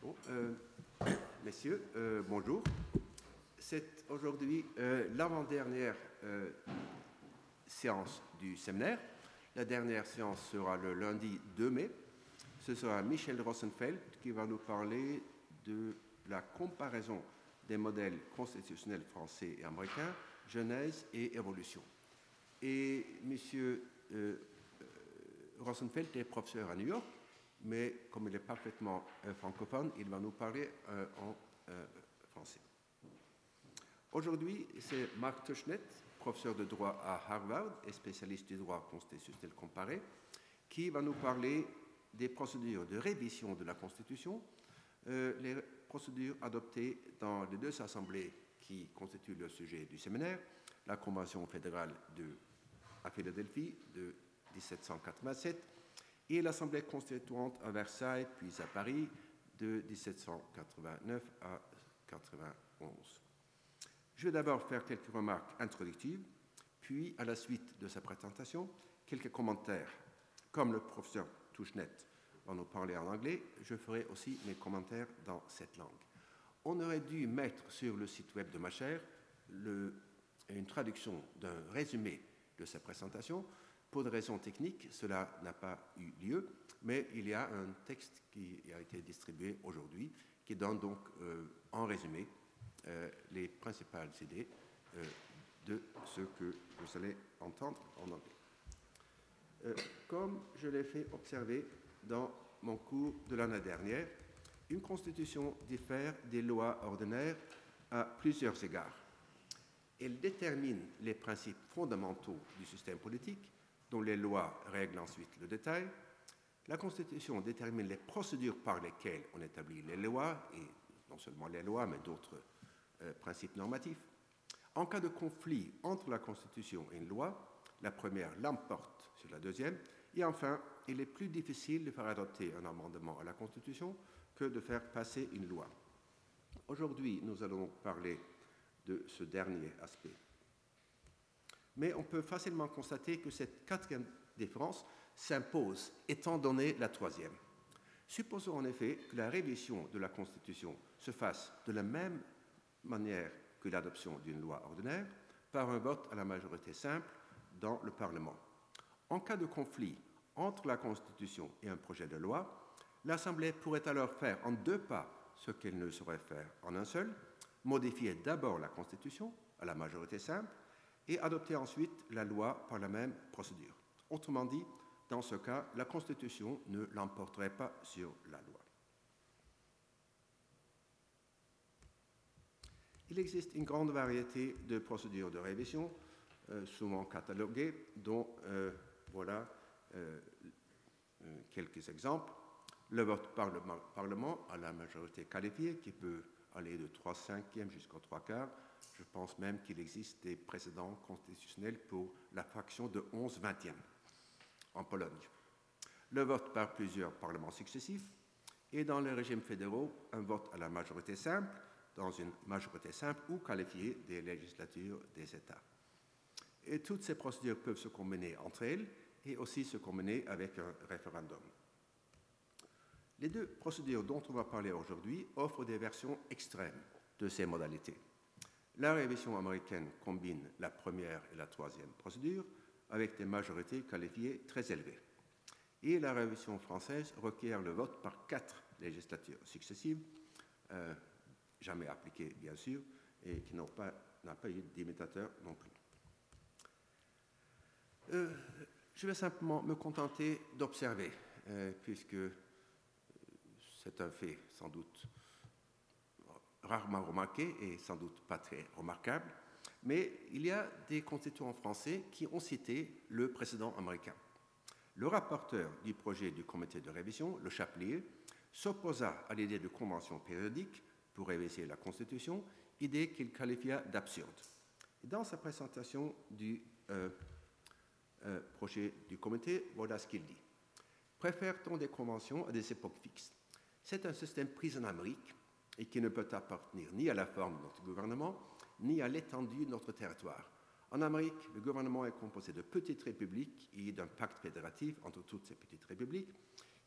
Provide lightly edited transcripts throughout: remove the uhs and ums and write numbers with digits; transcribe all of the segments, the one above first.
Bon, messieurs, bonjour. C'est aujourd'hui l'avant-dernière séance du séminaire. La dernière séance sera le lundi 2 mai. Ce sera Michel Rosenfeld qui va nous parler de la comparaison des modèles constitutionnels français et américains, genèse et évolution. Et M. Rosenfeld est professeur à New York, mais comme il est parfaitement francophone, il va nous parler en français. Aujourd'hui, c'est Marc Tushnet, professeur de droit à Harvard et spécialiste du droit constitutionnel comparé, qui va nous parler des procédures de révision de la Constitution, les procédures adoptées dans les deux assemblées qui constituent le sujet du séminaire, la Convention fédérale à Philadelphie de 1787 et l'Assemblée constituante à Versailles puis à Paris de 1789 à 91. Je vais d'abord faire quelques remarques introductives, puis à la suite de sa présentation, quelques commentaires. Comme le professeur Tushnet va nous parler en anglais, je ferai aussi mes commentaires dans cette langue. On aurait dû mettre sur le site web de ma chaire une traduction d'un résumé de sa présentation. Pour des raisons techniques, cela n'a pas eu lieu, mais il y a un texte qui a été distribué aujourd'hui qui donne donc en résumé les principales idées de ce que vous allez entendre en anglais. Comme je l'ai fait observer dans mon cours de l'année dernière, une constitution diffère des lois ordinaires à plusieurs égards. Elle détermine les principes fondamentaux du système politique, dont les lois règlent ensuite le détail. La Constitution détermine les procédures par lesquelles on établit les lois, et non seulement les lois, mais d'autres principes normatifs. En cas de conflit entre la Constitution et une loi, la première l'emporte sur la deuxième. Et enfin, il est plus difficile de faire adopter un amendement à la Constitution que de faire passer une loi. Aujourd'hui, nous allons parler de ce dernier aspect. Mais on peut facilement constater que cette quatrième différence s'impose étant donné la troisième. Supposons en effet que la révision de la Constitution se fasse de la même manière que l'adoption d'une loi ordinaire, par un vote à la majorité simple dans le Parlement. En cas de conflit entre la Constitution et un projet de loi, l'Assemblée pourrait alors faire en deux pas ce qu'elle ne saurait faire en un seul, modifier d'abord la Constitution à la majorité simple et adopter ensuite la loi par la même procédure. Autrement dit, dans ce cas, la Constitution ne l'emporterait pas sur la loi. Il existe une grande variété de procédures de révision, souvent cataloguées, dont voilà quelques exemples. Le vote par le Parlement à la majorité qualifiée, qui peut aller de 3/5 jusqu'au 3/4. Je pense même qu'il existe des précédents constitutionnels pour la fraction de 11/20 en Pologne. Le vote par plusieurs parlements successifs et dans les régimes fédéraux, un vote à la majorité simple, dans une majorité simple ou qualifiée des législatures des États. Et toutes ces procédures peuvent se combiner entre elles et aussi se combiner avec un référendum. Les deux procédures dont on va parler aujourd'hui offrent des versions extrêmes de ces modalités. La révision américaine combine la première et la troisième procédure avec des majorités qualifiées très élevées. Et la révision française requiert le vote par 4 législatures successives, jamais appliquées bien sûr, et qui n'a pas eu d'imitateur non plus. Je vais simplement me contenter d'observer, puisque c'est un fait sans doute rarement remarqué et sans doute pas très remarquable, mais il y a des constituants français qui ont cité le précédent américain. Le rapporteur du projet du comité de révision, le Chapelier, s'opposa à l'idée de convention périodique pour réviser la Constitution, idée qu'il qualifia d'absurde. Et dans sa présentation du projet du comité, voilà ce qu'il dit. Préfère-t-on des conventions à des époques fixes? C'est un système pris en Amérique et qui ne peut appartenir ni à la forme de notre gouvernement, ni à l'étendue de notre territoire. En Amérique, le gouvernement est composé de petites républiques et d'un pacte fédératif entre toutes ces petites républiques.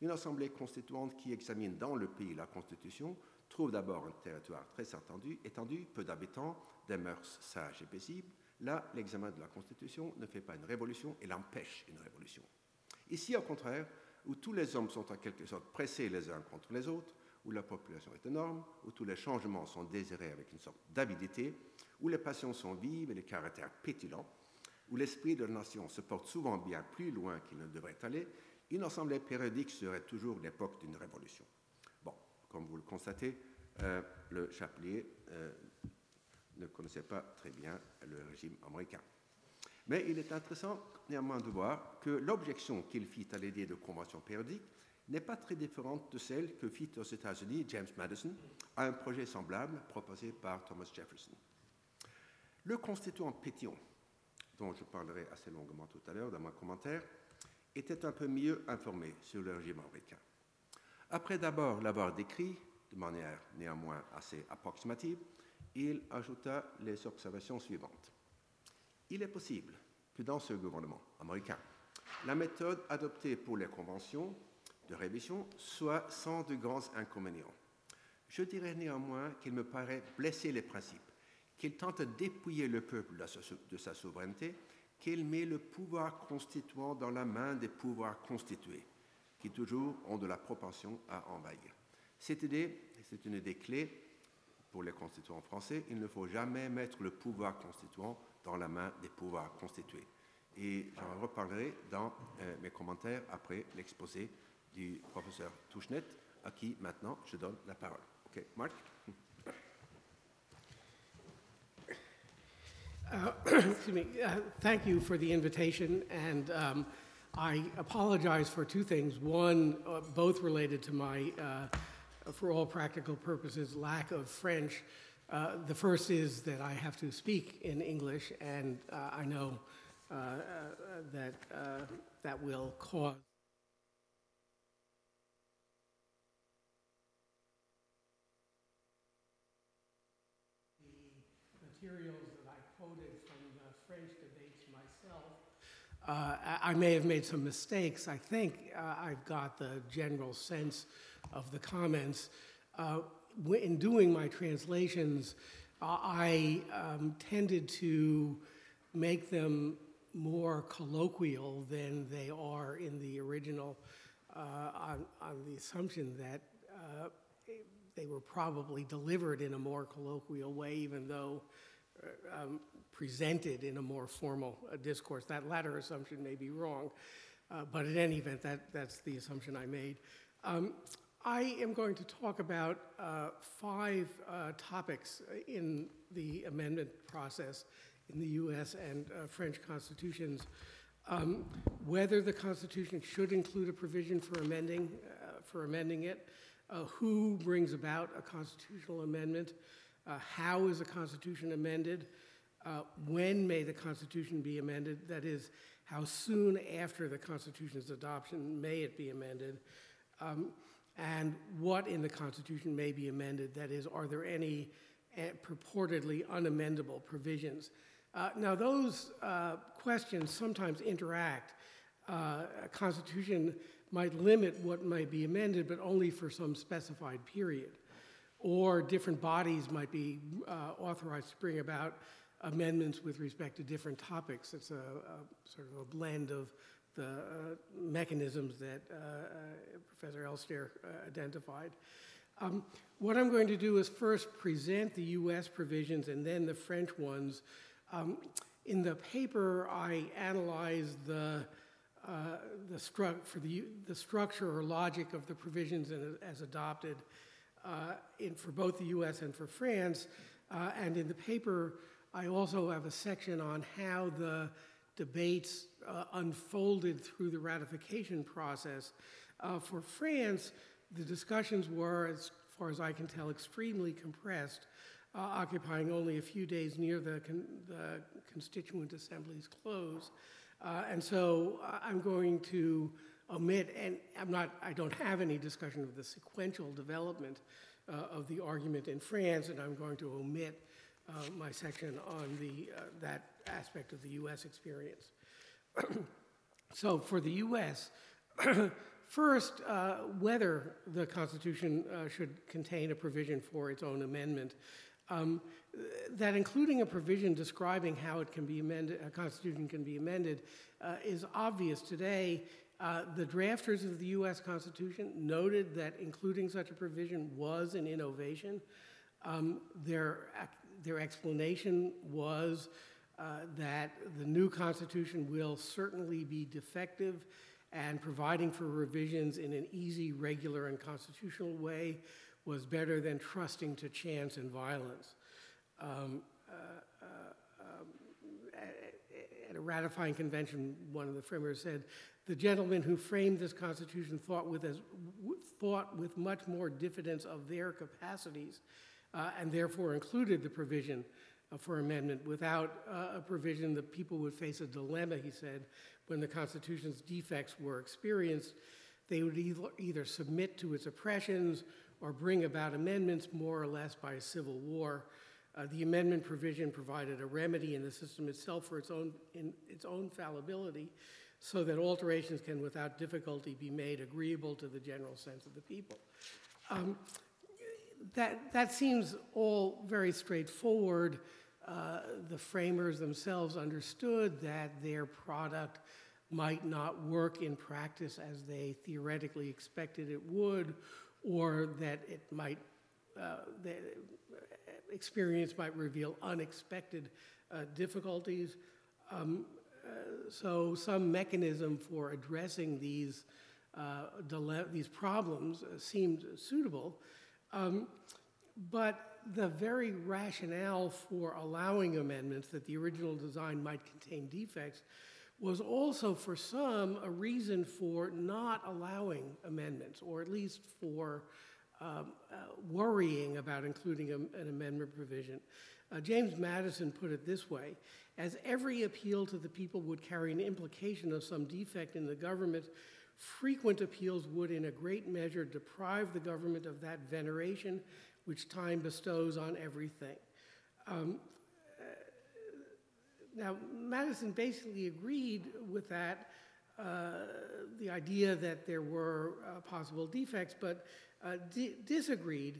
Une assemblée constituante qui examine dans le pays la Constitution trouve d'abord un territoire très étendu, peu d'habitants, des mœurs sages et paisibles. Là, l'examen de la Constitution ne fait pas une révolution, il empêche une révolution. Ici, au contraire, où tous les hommes sont en quelque sorte pressés les uns contre les autres, où la population est énorme, où tous les changements sont désirés avec une sorte d'avidité, où les passions sont vives et les caractères pétillants, où l'esprit de la nation se porte souvent bien plus loin qu'il ne devrait aller, une assemblée périodique serait toujours l'époque d'une révolution. Bon, comme vous le constatez, le chapelier ne connaissait pas très bien le régime américain. Mais il est intéressant néanmoins de voir que l'objection qu'il fit à l'idée de convention périodique n'est pas très différente de celle que fit aux États-Unis James Madison à un projet semblable proposé par Thomas Jefferson. Le constituant Pétion, dont je parlerai assez longuement tout à l'heure dans mon commentaire, était un peu mieux informé sur le régime américain. Après d'abord l'avoir décrit, de manière néanmoins assez approximative, il ajouta les observations suivantes. Il est possible que dans ce gouvernement américain, la méthode adoptée pour les conventions de révision soit sans de grands inconvénients. Je dirais néanmoins qu'il me paraît blesser les principes, qu'il tente de dépouiller le peuple de sa souveraineté, qu'il met le pouvoir constituant dans la main des pouvoirs constitués, qui toujours ont de la propension à envahir. Cette idée, c'est une idée clé pour les constituants français. Il ne faut jamais mettre le pouvoir constituant dans la main des pouvoirs constitués. Et j'en reparlerai dans mes commentaires après l'exposé du professeur Touchnet, à qui maintenant je donne la parole. OK, Marc? Excuse me. Thank you for the invitation, and I apologize for two things. One, both related to my, for all practical purposes, lack of French. The first is that I have to speak in English, and I know that that will cause the materials that I quoted from the French debates myself. I may have made some mistakes. I think I've got the general sense of the comments. In doing my translations, I tended to make them more colloquial than they are in the original, on the assumption that they were probably delivered in a more colloquial way, even though presented in a more formal discourse. That latter assumption may be wrong, but in any event, that's the assumption I made. I am going to talk about 5 topics in the amendment process in the U.S. and French constitutions. Whether the Constitution should include a provision for amending it, who brings about a constitutional amendment, how is a Constitution amended, when may the Constitution be amended, that is, how soon after the Constitution's adoption may it be amended, and what in the Constitution may be amended, that is, are there any purportedly unamendable provisions? Now, those questions sometimes interact. A Constitution might limit what might be amended, but only for some specified period. Or different bodies might be authorized to bring about amendments with respect to different topics. It's a sort of a blend of the mechanisms that Professor Elster identified. What I'm going to do is first present the U.S. provisions and then the French ones. In the paper, I analyzed the structure or logic of the provisions as adopted for both the U.S. and for France. And in the paper, I also have a section on how the debates unfolded through the ratification process. For France, the discussions were, as far as I can tell, extremely compressed, occupying only a few days near the Constituent Assembly's close. And so I'm going to omit, and I don't have any discussion of the sequential development of the argument in France, and I'm going to omit my section on that aspect of the U.S. experience. So for the U.S., First, whether the Constitution should contain a provision for its own amendment. That including a provision describing how it can be amended, a Constitution can be amended, is obvious today. The drafters of the U.S. Constitution noted that including such a provision was an innovation. Their explanation was that the new Constitution will certainly be defective, and providing for revisions in an easy, regular, and constitutional way was better than trusting to chance and violence. At a ratifying convention, one of the framers said, "The gentlemen who framed this Constitution thought with much more diffidence of their capacities, and therefore included the provision for amendment. Without a provision, the people would face a dilemma," he said, "when the Constitution's defects were experienced. They would either submit to its oppressions or bring about amendments more or less by a civil war. The amendment provision provided a remedy in the system itself for its own fallibility, so that alterations can without difficulty be made agreeable to the general sense of the people." That seems all very straightforward. The framers themselves understood that their product might not work in practice as they theoretically expected it would, or that it might, the experience might reveal unexpected difficulties. So some mechanism for addressing these problems seemed suitable. But the very rationale for allowing amendments, that the original design might contain defects, was also for some a reason for not allowing amendments, or at least for worrying about including an amendment provision. James Madison put it this way: "As every appeal to the people would carry an implication of some defect in the government, frequent appeals would in a great measure deprive the government of that veneration which time bestows on everything." Now, Madison basically agreed with that, the idea that there were possible defects, but disagreed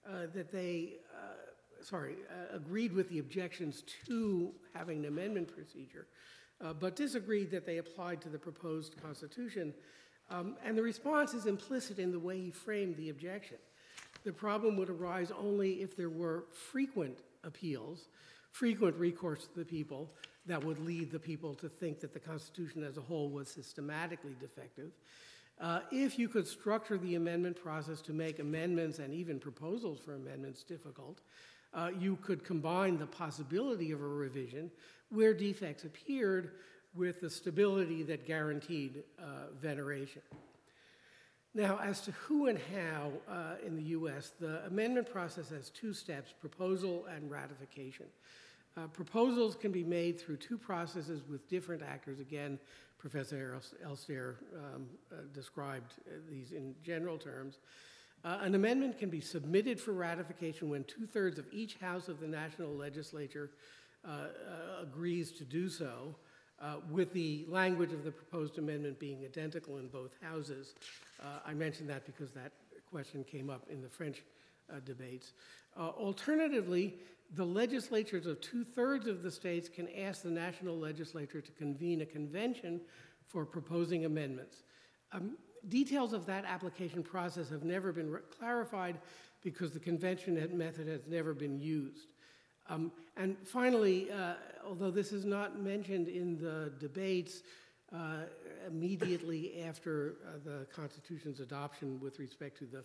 agreed with the objections to having an amendment procedure, but disagreed that they applied to the proposed Constitution. And the response is implicit in the way he framed the objection. The problem would arise only if there were frequent appeals, frequent recourse to the people that would lead the people to think that the Constitution as a whole was systematically defective. If you could structure the amendment process to make amendments and even proposals for amendments difficult, you could combine the possibility of a revision where defects appeared with the stability that guaranteed veneration. Now, as to who and how in the U.S., the amendment process has two steps: proposal and ratification. Proposals can be made through two processes with different actors. Again, Professor Elster described these in general terms. An amendment can be submitted for ratification when 2/3 of each house of the national legislature agrees to do so, with the language of the proposed amendment being identical in both houses. I mentioned that because that question came up in the French debates. Alternatively, the legislatures of 2/3 of the states can ask the national legislature to convene a convention for proposing amendments. Details of that application process have never been clarified because the convention method has never been used. And finally, although this is not mentioned in the debates, immediately after the Constitution's adoption with respect to the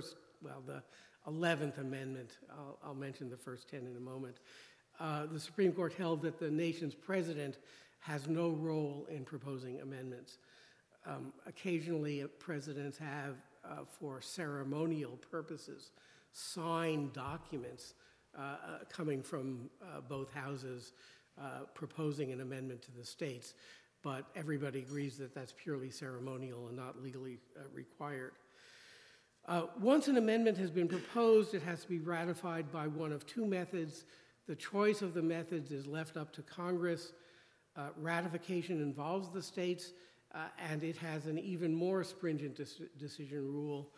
11th Amendment, I'll mention the first 10 in a moment, the Supreme Court held that the nation's president has no role in proposing amendments. Occasionally, presidents have, for ceremonial purposes, signed documents coming from both houses proposing an amendment to the states, but everybody agrees that that's purely ceremonial and not legally required. Once an amendment has been proposed, it has to be ratified by one of two methods. The choice of the methods is left up to Congress. Ratification involves the states, and it has an even more stringent decision rule.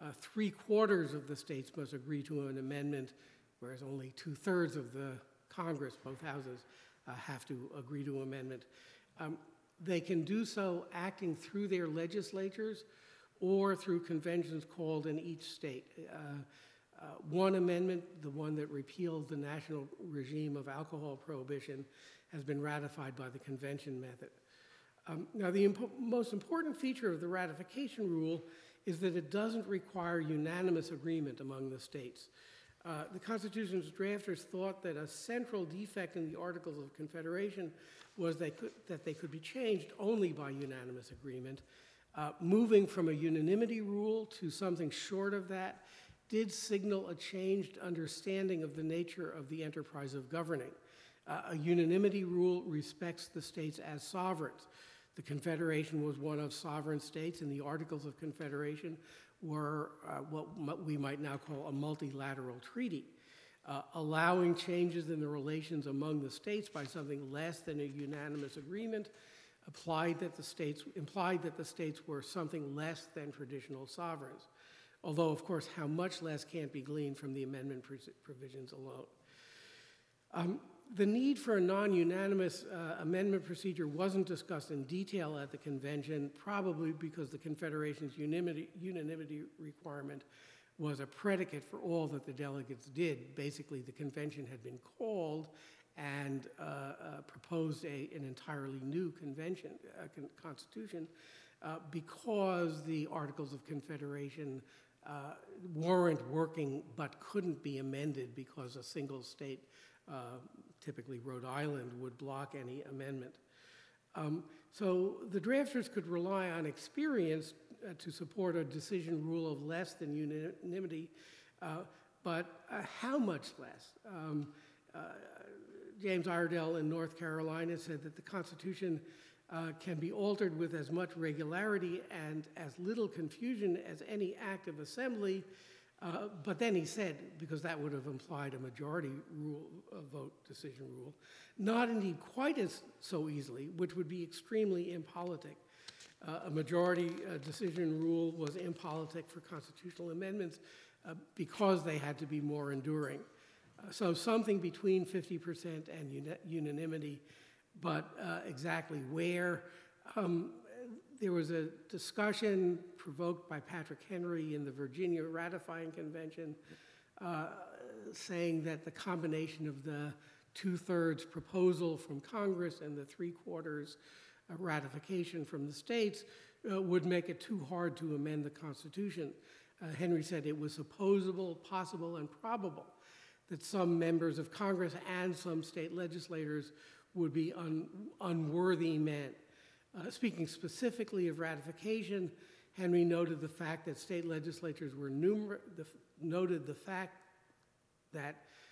3/4 of the states must agree to an amendment, whereas only 2/3 of the Congress, both houses, have to agree to amendment. They can do so acting through their legislatures or through conventions called in each state. One amendment, the one that repealed the national regime of alcohol prohibition, has been ratified by the convention method. Now, the most important feature of the ratification rule is that it doesn't require unanimous agreement among the states. The Constitution's drafters thought that a central defect in the Articles of Confederation was that they could be changed only by unanimous agreement. Moving from a unanimity rule to something short of that did signal a changed understanding of the nature of the enterprise of governing. A unanimity rule respects the states as sovereigns. The Confederation was one of sovereign states, and the Articles of Confederation were what we might now call a multilateral treaty. Allowing changes in the relations among the states by something less than a unanimous agreement implied that the states were something less than traditional sovereigns, although, of course, how much less can't be gleaned from the amendment provisions alone. The need for a non-unanimous amendment procedure wasn't discussed in detail at the convention, probably because the Confederation's unanimity requirement was a predicate for all that the delegates did. Basically, the convention had been called and proposed an entirely new constitution because the Articles of Confederation weren't working but couldn't be amended because a single state, typically Rhode Island, would block any amendment. So the drafters could rely on experience to support a decision rule of less than unanimity, but how much less? James Iredell in North Carolina said that the Constitution can be altered with as much regularity and as little confusion as any act of assembly, but then he said, because that would have implied a majority vote decision rule, not indeed quite as so easily, which would be extremely impolitic. A majority decision rule was impolitic for constitutional amendments because they had to be more enduring. So something between 50% and unanimity, but exactly where. There was a discussion provoked by Patrick Henry in the Virginia ratifying convention saying that the combination of the 2/3 proposal from Congress and the 3/4 ratification from the states would make it too hard to amend the Constitution. Henry said it was supposable, possible, and probable that some members of Congress and some state legislators would be unworthy men. Speaking specifically of ratification, Henry noted the fact that state legislatures were noted the fact that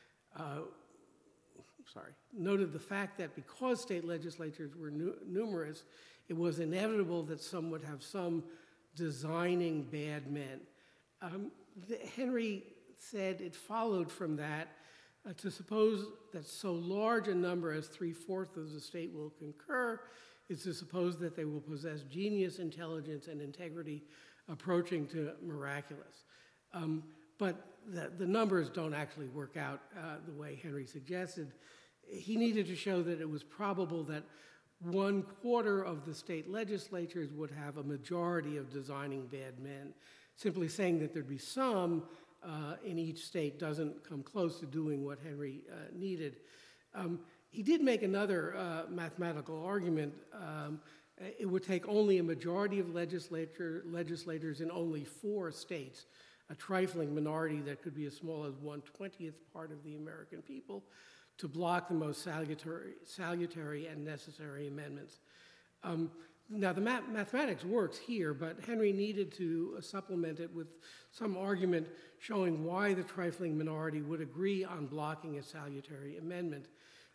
because state legislatures were numerous, it was inevitable that some would have some designing bad men. Henry said it followed from that to suppose that so large a number as 3/4 of the state will concur is to suppose that they will possess genius, intelligence, and integrity approaching to miraculous. But the numbers don't actually work out the way Henry suggested. He needed to show that it was probable that 1/4 of the state legislatures would have a majority of designing bad men. Simply saying that there'd be some in each state doesn't come close to doing what Henry needed. He did make another mathematical argument. It would take only a majority of legislators in only 4 states, a trifling minority that could be as small as 1/20th part of the American people, to block the most salutary and necessary amendments. Now, the mathematics works here, but Henry needed to supplement it with some argument showing why the trifling minority would agree on blocking a salutary amendment.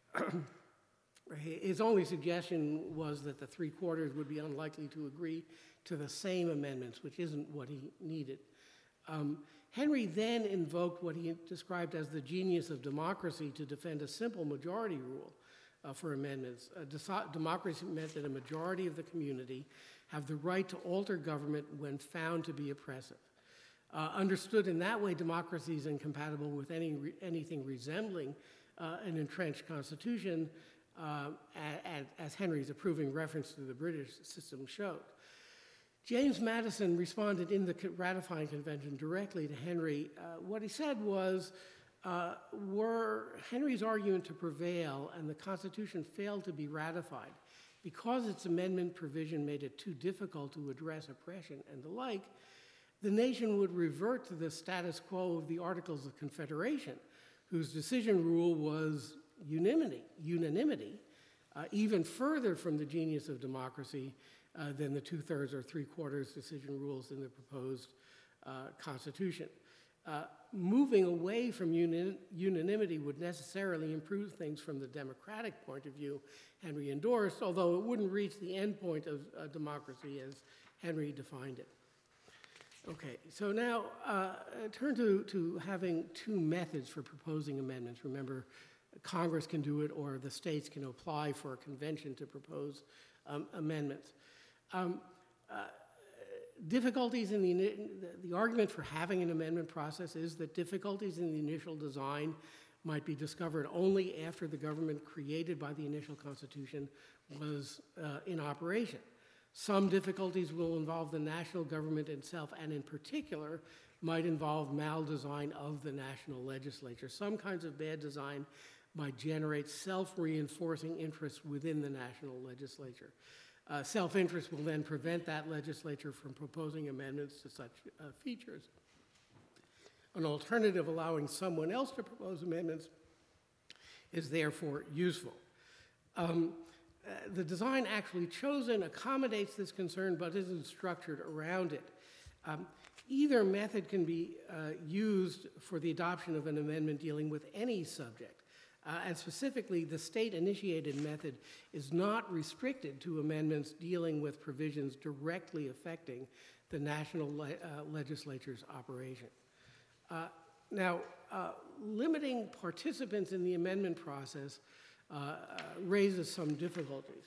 His only suggestion was that the 3/4 would be unlikely to agree to the same amendments, which isn't what he needed. Henry then invoked what he described as the genius of democracy to defend a simple majority rule. for amendments. Democracy meant that a majority of the community have the right to alter government when found to be oppressive. Understood in that way, democracy is incompatible with anything resembling an entrenched constitution, as Henry's approving reference to the British system showed. James Madison responded in the ratifying convention directly to Henry. What he said was, were Henry's argument to prevail and the Constitution failed to be ratified because its amendment provision made it too difficult to address oppression and the like, the nation would revert to the status quo of the Articles of Confederation, whose decision rule was unanimity, even further from the genius of democracy than the 2/3 or 3/4 decision rules in the proposed Constitution. Moving away from unanimity would necessarily improve things from the democratic point of view Henry endorsed, although it wouldn't reach the end point of democracy as Henry defined it. Okay, so now turn to having two methods for proposing amendments. Remember, Congress can do it or the states can apply for a convention to propose amendments. Difficulties in the argument for having an amendment process is that difficulties in the initial design might be discovered only after the government created by the initial Constitution was in operation. Some difficulties will involve the national government itself, and in particular, might involve maldesign of the national legislature. Some kinds of bad design might generate self-reinforcing interests within the national legislature. Self-interest will then prevent that legislature from proposing amendments to such features. An alternative allowing someone else to propose amendments is therefore useful. The design actually chosen accommodates this concern but isn't structured around it. Either method can be used for the adoption of an amendment dealing with any subject. And specifically, the state-initiated method is not restricted to amendments dealing with provisions directly affecting the national legislature's operation. Now, limiting participants in the amendment process raises some difficulties.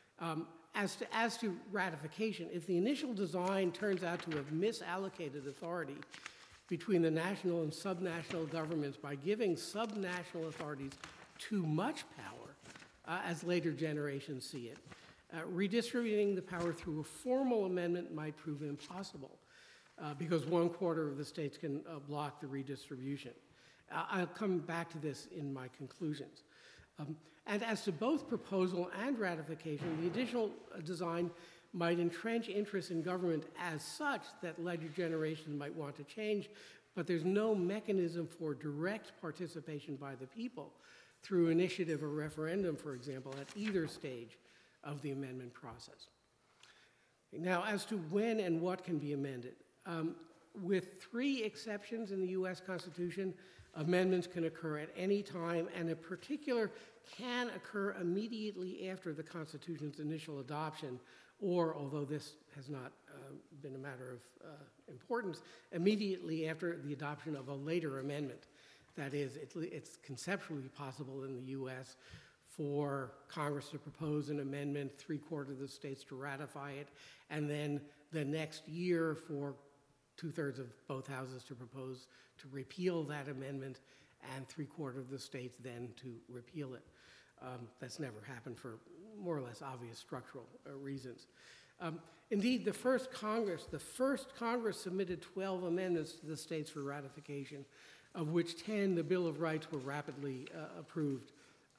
As to ratification, if the initial design turns out to have misallocated authority between the national and subnational governments by giving subnational authorities too much power, as later generations see it, redistributing the power through a formal amendment might prove impossible because 1/4 of the states can block the redistribution. I'll come back to this in my conclusions. And as to both proposal and ratification, the additional design might entrench interest in government as such that later generations might want to change, but there's no mechanism for direct participation by the people through initiative or referendum, for example, at either stage of the amendment process. Now, as to when and what can be amended, with 3 exceptions in the US Constitution, amendments can occur at any time, and in particular can occur immediately after the Constitution's initial adoption, or, although this has not been a matter of importance, immediately after the adoption of a later amendment. That is, it's conceptually possible in the US for Congress to propose an amendment, 3/4 of the states to ratify it, and then the next year for 2/3 of both houses to propose to repeal that amendment, and 3/4 of the states then to repeal it. That's never happened for more or less obvious structural reasons. Indeed, the first Congress submitted 12 amendments to the states for ratification, of which 10, the Bill of Rights, were rapidly approved.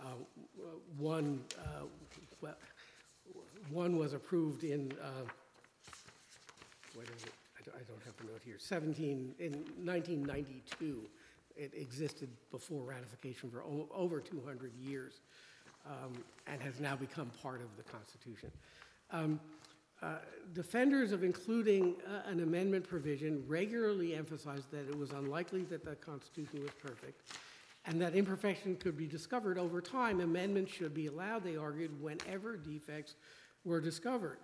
One was approved in, what is it? I don't have the note here, in 1992. It existed before ratification for over 200 years and has now become part of the Constitution. Defenders of including an amendment provision regularly emphasized that it was unlikely that the Constitution was perfect and that imperfection could be discovered over time. Amendments should be allowed, they argued, whenever defects were discovered.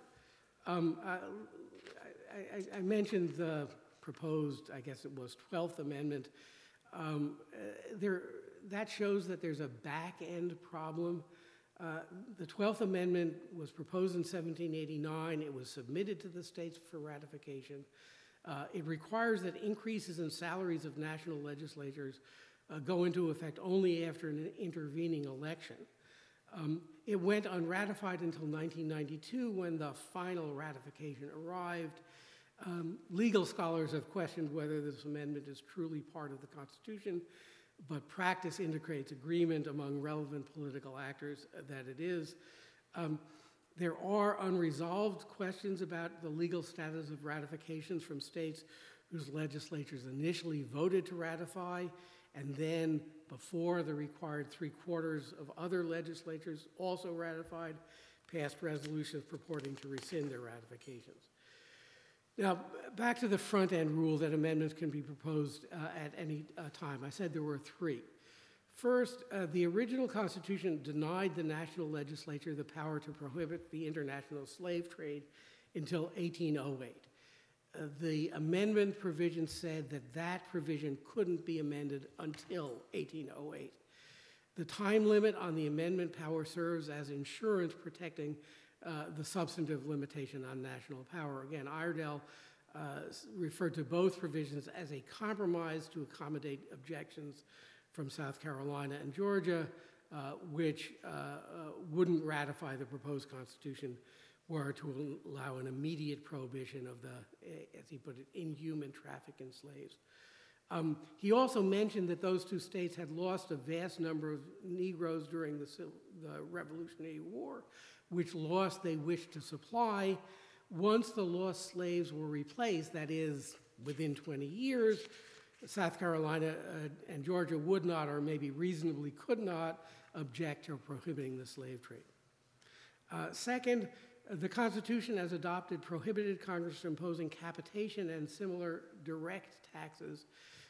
I mentioned the proposed, I guess it was 12th Amendment. That shows that there's a back-end problem The 12th Amendment was proposed in 1789. It was submitted to the states for ratification. It requires that increases in salaries of national legislatures go into effect only after an intervening election. It went unratified until 1992 when the final ratification arrived. Legal scholars have questioned whether this amendment is truly part of the Constitution, but practice indicates agreement among relevant political actors that it is. There are unresolved questions about the legal status of ratifications from states whose legislatures initially voted to ratify, and then before the required 3/4 of other legislatures also ratified, passed resolutions purporting to rescind their ratifications. Now, back to the front-end rule that amendments can be proposed at any time. I said there were 3. First, the original Constitution denied the national legislature the power to prohibit the international slave trade until 1808. The amendment provision said that that provision couldn't be amended until 1808. The time limit on the amendment power serves as insurance protecting the substantive limitation on national power. Again, Iredell referred to both provisions as a compromise to accommodate objections from South Carolina and Georgia, which wouldn't ratify the proposed Constitution, were to allow an immediate prohibition of the, as he put it, inhuman traffic in slaves. He also mentioned that those 2 states had lost a vast number of Negroes during the Revolutionary War, which loss they wished to supply. Once the lost slaves were replaced, that is, within 20 years, South Carolina and Georgia would not, or maybe reasonably could not, object to prohibiting the slave trade. Second, the Constitution, as adopted, prohibited Congress from imposing capitation and similar direct taxes,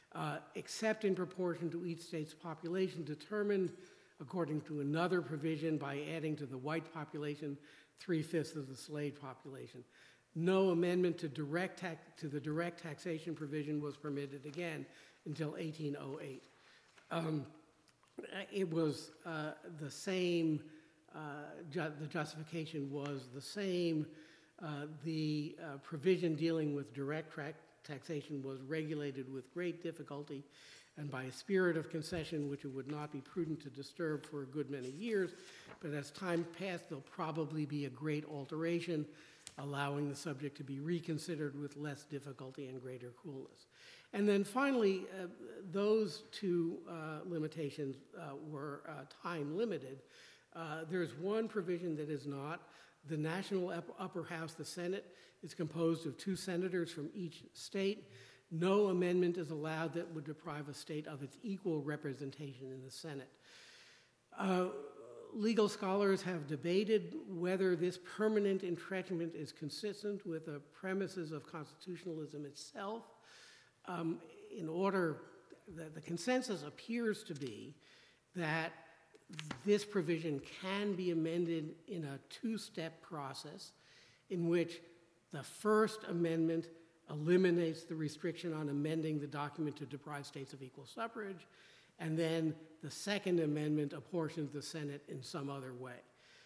except in proportion to each state's population, determined according to another provision by adding to the white population 3/5 of the slave population. No amendment to the direct taxation provision was permitted again until 1808. It was the same, the justification was the same. The provision dealing with direct taxation was regulated with great difficulty and by a spirit of concession which it would not be prudent to disturb for a good many years, but as time passed, there'll probably be a great alteration, allowing the subject to be reconsidered with less difficulty and greater coolness. And then finally, those 2 limitations were time limited. There's one provision that is not. The national upper house, the Senate, is composed of 2 senators from each state. No amendment is allowed that would deprive a state of its equal representation in the Senate. Legal scholars have debated whether this permanent entrenchment is consistent with the premises of constitutionalism itself. The consensus appears to be that this provision can be amended in a 2-step process in which the first amendment eliminates the restriction on amending the document to deprive states of equal suffrage, and then the second amendment apportions the Senate in some other way.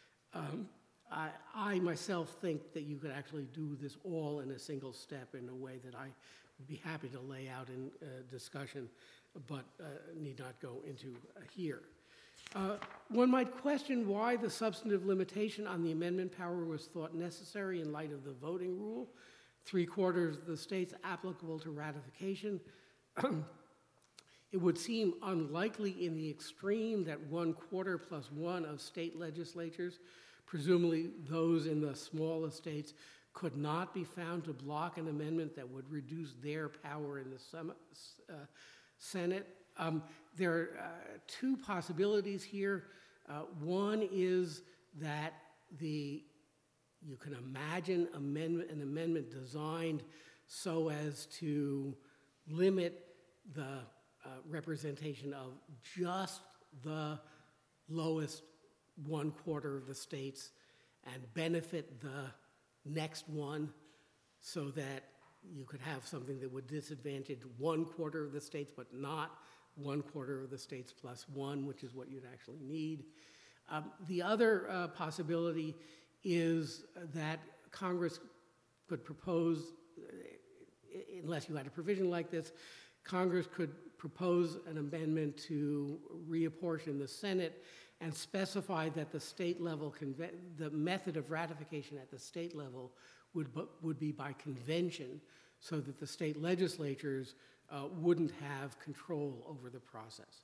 I myself think that you could actually do this all in a single step in a way that I would be happy to lay out in discussion, but need not go into here. One might question why the substantive limitation on the amendment power was thought necessary in light of the voting rule. 3/4 of the states applicable to ratification. It would seem unlikely in the extreme that 1/4 plus 1 of state legislatures, presumably those in the smallest states, could not be found to block an amendment that would reduce their power in the Senate. There are 2 possibilities here. One is that you can imagine an amendment designed so as to limit the representation of just the lowest 1/4 of the states and benefit the next one, so that you could have something that would disadvantage 1/4 of the states, but not 1/4 of the states plus 1, which is what you'd actually need. The other possibility is that Congress could propose, unless you had a provision like this, Congress could propose an amendment to reapportion the Senate and specify that the state level, the method of ratification at the state level would be by convention, so that the state legislatures wouldn't have control over the process.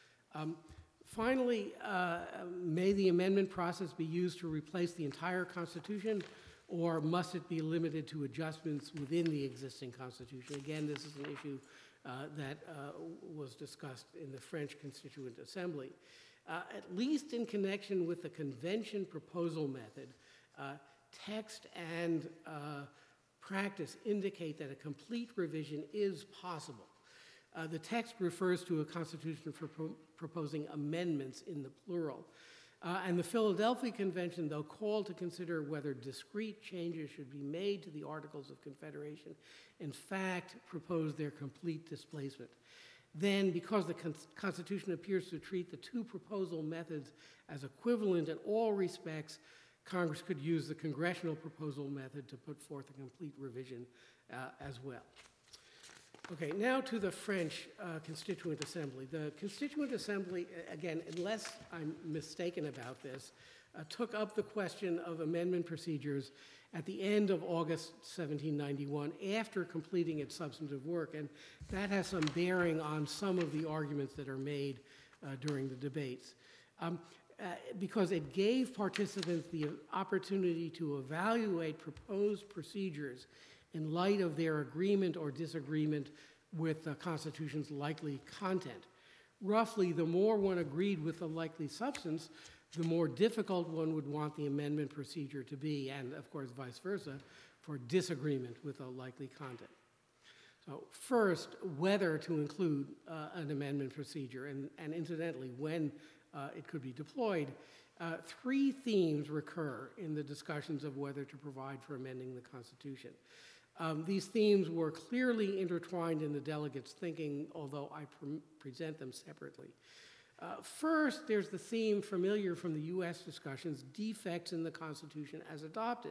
Finally, may the amendment process be used to replace the entire Constitution, or must it be limited to adjustments within the existing Constitution? Again, this is an issue that was discussed in the French Constituent Assembly. At least in connection with the convention proposal method, text and practice indicate that a complete revision is possible. The text refers to a constitution for proposing amendments in the plural. And the Philadelphia Convention, though called to consider whether discrete changes should be made to the Articles of Confederation, in fact proposed their complete displacement. Then, because the Constitution appears to treat the two proposal methods as equivalent in all respects, Congress could use the congressional proposal method to put forth a complete revision as well. Okay, now to the French Constituent Assembly. The Constituent Assembly, again, unless I'm mistaken about this, took up the question of amendment procedures at the end of August 1791 after completing its substantive work, and that has some bearing on some of the arguments that are made during the debates. Because it gave participants the opportunity to evaluate proposed procedures in light of their agreement or disagreement with the Constitution's likely content. Roughly, the more one agreed with the likely substance, the more difficult one would want the amendment procedure to be, and of course vice versa, for disagreement with the likely content. So first, whether to include an amendment procedure, and incidentally, when it could be deployed. Three themes recur in the discussions of whether to provide for amending the Constitution. These themes were clearly intertwined in the delegates' thinking, although I present them separately. First, there's the theme familiar from the U.S. discussions, defects in the Constitution as adopted.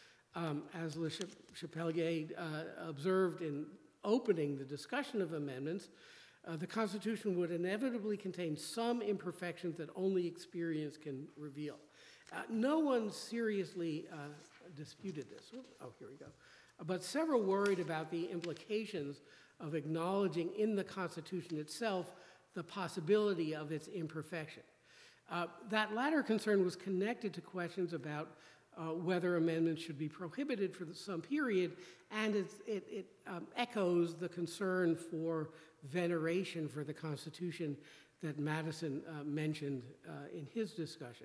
As Le Chapelier observed in opening the discussion of amendments, the Constitution would inevitably contain some imperfections that only experience can reveal. No one seriously disputed this. Oh, here we go. But several worried about the implications of acknowledging in the Constitution itself the possibility of its imperfection. That latter concern was connected to questions about whether amendments should be prohibited for some period, and it echoes the concern for veneration for the Constitution that Madison mentioned in his discussion.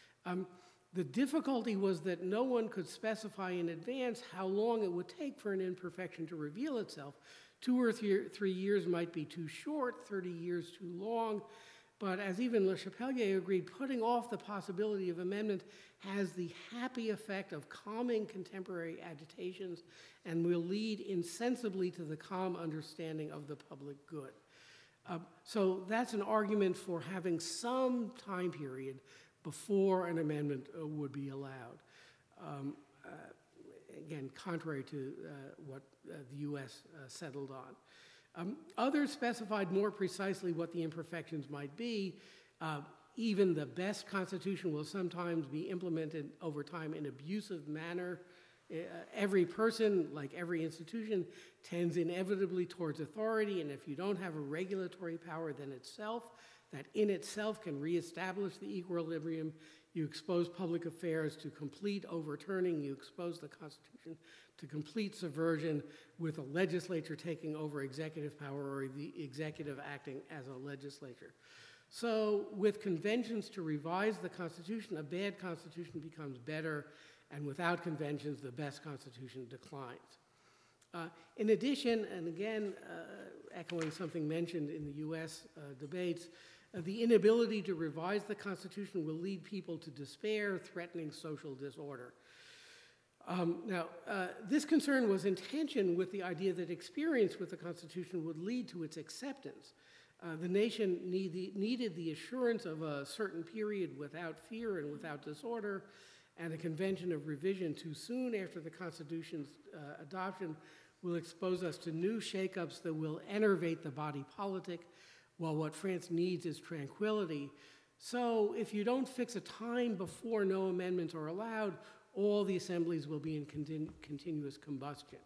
The difficulty was that no one could specify in advance how long it would take for an imperfection to reveal itself. 2 or 3 years might be too short, 30 years too long, but as even Le Chapelier agreed, putting off the possibility of amendment has the happy effect of calming contemporary agitations and will lead insensibly to the calm understanding of the public good. So that's an argument for having some time period before an amendment would be allowed. Again, contrary to what the U.S. settled on. Others specified more precisely what the imperfections might be. Even the best Constitution will sometimes be implemented over time in abusive manner. Every person, like every institution, tends inevitably towards authority, and if you don't have a regulatory power then itself, that in itself can reestablish the equilibrium, you expose public affairs to complete overturning, you expose the Constitution to complete subversion with a legislature taking over executive power or the executive acting as a legislature. So with conventions to revise the Constitution, a bad Constitution becomes better, and without conventions, the best Constitution declines. In addition, and again, echoing something mentioned in the U.S. Debates, the inability to revise the Constitution will lead people to despair, threatening social disorder. This concern was in tension with the idea that experience with the Constitution would lead to its acceptance. The nation needed the assurance of a certain period without fear and without disorder, and a convention of revision too soon after the Constitution's adoption will expose us to new shakeups that will enervate the body politic, while what France needs is tranquility. So if you don't fix a time before no amendments are allowed, all the assemblies will be in continuous combustion.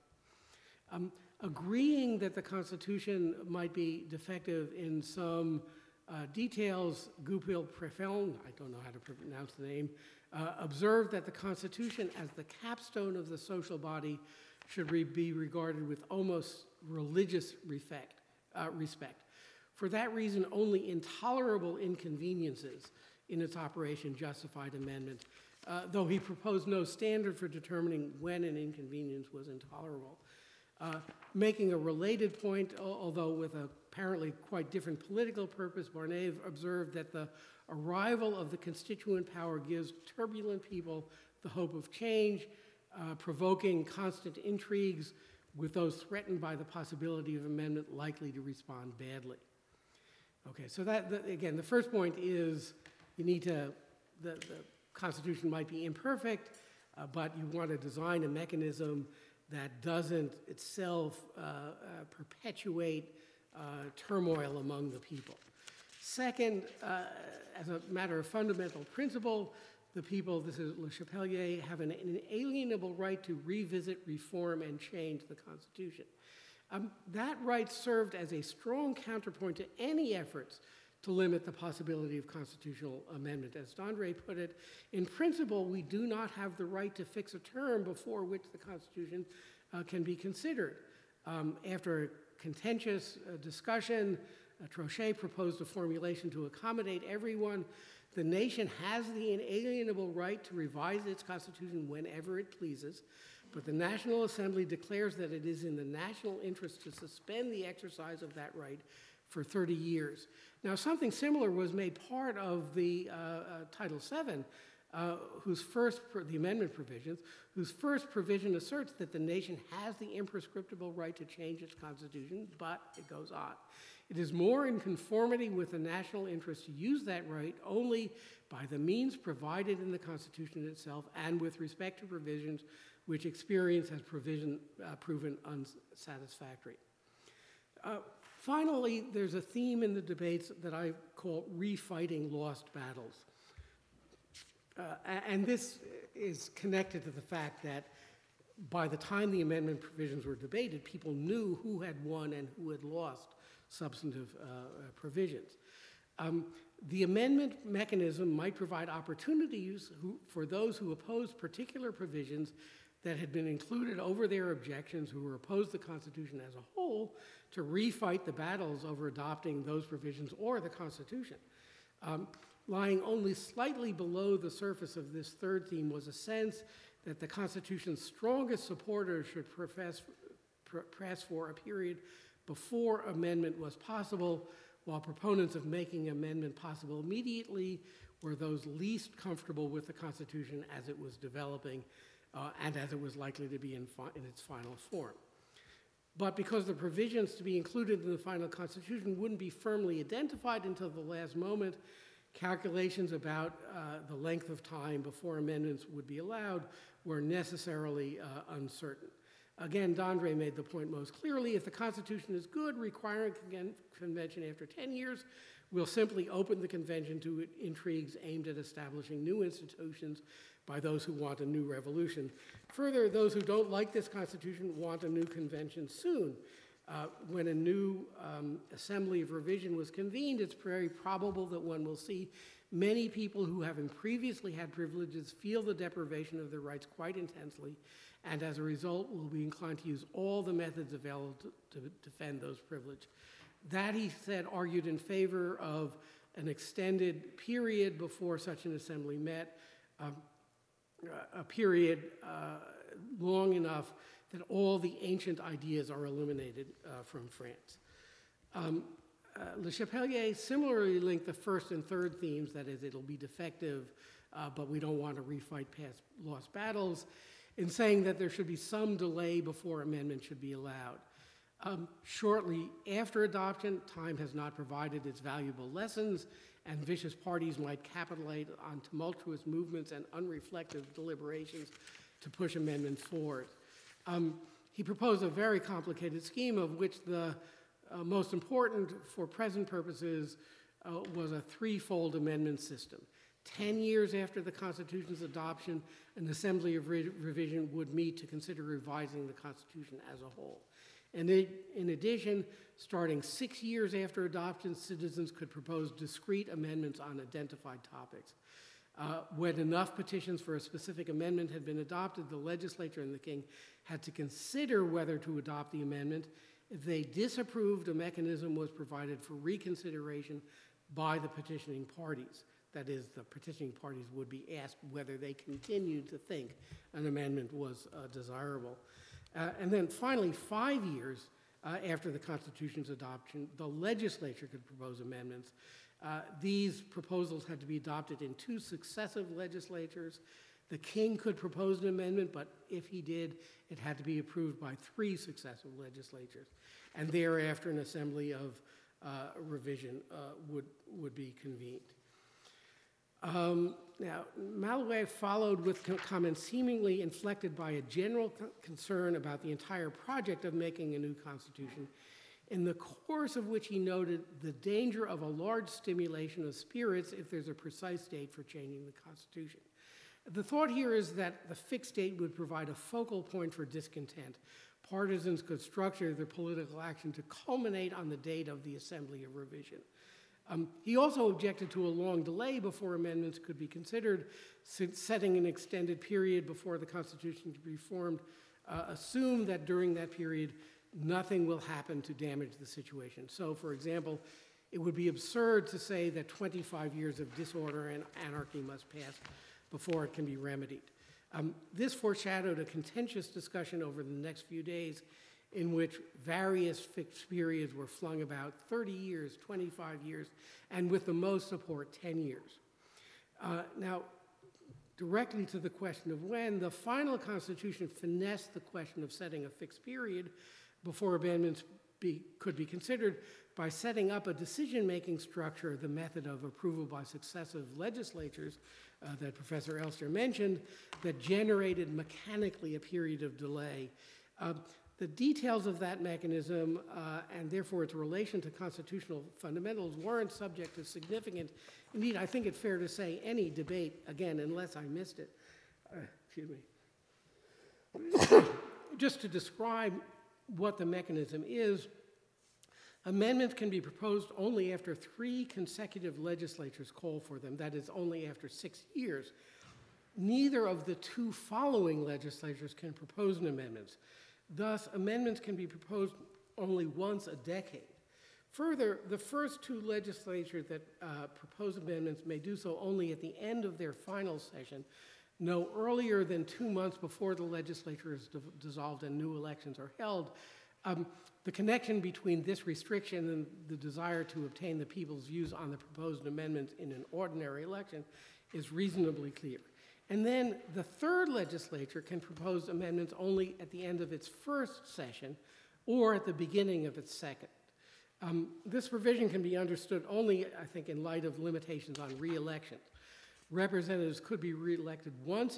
Agreeing that the Constitution might be defective in some details, Goupil-Préfeln, I don't know how to pronounce the name, observed that the Constitution as the capstone of the social body should be regarded with almost religious respect. For that reason, only intolerable inconveniences in its operation justified amendment, though he proposed no standard for determining when an inconvenience was intolerable. Making a related point, although with a apparently quite different political purpose, Barnave observed that the arrival of the constituent power gives turbulent people the hope of change, provoking constant intrigues with those threatened by the possibility of amendment likely to respond badly. Okay, so again, the first point is you need to, the Constitution might be imperfect, but you want to design a mechanism that doesn't itself perpetuate turmoil among the people. Second, as a matter of fundamental principle, the people, this is Le Chapelier, have an inalienable right to revisit, reform, and change the Constitution. That right served as a strong counterpoint to any efforts to limit the possibility of constitutional amendment. As Dandré put it, in principle, we do not have the right to fix a term before which the Constitution can be considered. After a contentious discussion, Trochet proposed a formulation to accommodate everyone. The nation has the inalienable right to revise its constitution whenever it pleases, but the National Assembly declares that it is in the national interest to suspend the exercise of that right for 30 years. Now, something similar was made part of the Title VII, the amendment provisions, whose first provision asserts that the nation has the imprescriptible right to change its constitution, but it goes on. It is more in conformity with the national interest to use that right only by the means provided in the Constitution itself and with respect to provisions which experience has proven unsatisfactory. Finally, there's a theme in the debates that I call refighting lost battles. And this is connected to the fact that by the time the amendment provisions were debated, people knew who had won and who had lost substantive provisions. The amendment mechanism might provide opportunities for those who opposed particular provisions that had been included over their objections, who opposed the Constitution as a whole, to refight the battles over adopting those provisions or the Constitution. Lying only slightly below the surface of this third theme was a sense that the Constitution's strongest supporters should press for a period before amendment was possible, while proponents of making amendment possible immediately were those least comfortable with the Constitution as it was developing and as it was likely to be in its final form. But because the provisions to be included in the final Constitution wouldn't be firmly identified until the last moment, calculations about the length of time before amendments would be allowed were necessarily uncertain. Again, Dandré made the point most clearly: if the Constitution is good, requiring a convention after 10 years will simply open the convention to intrigues aimed at establishing new institutions by those who want a new revolution. Further, those who don't like this Constitution want a new convention soon. When a new assembly of revision was convened, it's very probable that one will see many people who, having previously had privileges, feel the deprivation of their rights quite intensely, and as a result will be inclined to use all the methods available to defend those privileges. That, he said, argued in favor of an extended period before such an assembly met, a period long enough that all the ancient ideas are eliminated from France. Le Chapelier similarly linked the first and third themes, that is, it'll be defective, but we don't want to refight past lost battles, in saying that there should be some delay before amendment should be allowed. Shortly after adoption, time has not provided its valuable lessons, and vicious parties might capitalize on tumultuous movements and unreflective deliberations to push amendments forward. He proposed a very complicated scheme, of which the most important for present purposes was a threefold amendment system. 10 years after the Constitution's adoption, an Assembly of Revision would meet to consider revising the Constitution as a whole. And in addition, starting 6 years after adoption, citizens could propose discrete amendments on identified topics. When enough petitions for a specific amendment had been adopted, the legislature and the king had to consider whether to adopt the amendment. If they disapproved, a mechanism was provided for reconsideration by the petitioning parties. That is, the petitioning parties would be asked whether they continued to think an amendment was desirable. And then finally, 5 years after the Constitution's adoption, the legislature could propose amendments. These proposals had to be adopted in 2 successive legislatures. The king could propose an amendment, but if he did, it had to be approved by 3 successive legislatures. And thereafter, an assembly of revision would be convened. Now, Malouet followed with comments seemingly inflected by a general concern about the entire project of making a new constitution, in the course of which he noted the danger of a large stimulation of spirits if there's a precise date for changing the Constitution. The thought here is that the fixed date would provide a focal point for discontent. Partisans could structure their political action to culminate on the date of the Assembly of Revision. He also objected to a long delay before amendments could be considered, setting an extended period before the Constitution to be formed, assumed that during that period nothing will happen to damage the situation. So, for example, it would be absurd to say that 25 years of disorder and anarchy must pass before it can be remedied. This foreshadowed a contentious discussion over the next few days in which various fixed periods were flung about: 30 years, 25 years, and with the most support, 10 years. Now, directly to the question of when, the final Constitution finessed the question of setting a fixed period before amendments could be considered by setting up a decision-making structure, the method of approval by successive legislatures that Professor Elster mentioned, that generated mechanically a period of delay. The details of that mechanism, and therefore its relation to constitutional fundamentals, weren't subject to significant, indeed, I think it's fair to say, any debate, again, unless I missed it. Excuse me. Just to describe what the mechanism is, amendments can be proposed only after 3 consecutive legislatures call for them, that is, only after 6 years. Neither of the 2 following legislatures can propose an amendment. Thus, amendments can be proposed only once a decade. Further, the first 2 legislatures that propose amendments may do so only at the end of their final session, no earlier than 2 months before the legislature is dissolved and new elections are held. The connection between this restriction and the desire to obtain the people's views on the proposed amendments in an ordinary election is reasonably clear. And then the 3rd legislature can propose amendments only at the end of its first session or at the beginning of its second. This provision can be understood only, I think, in light of limitations on re-election. Representatives could be re-elected once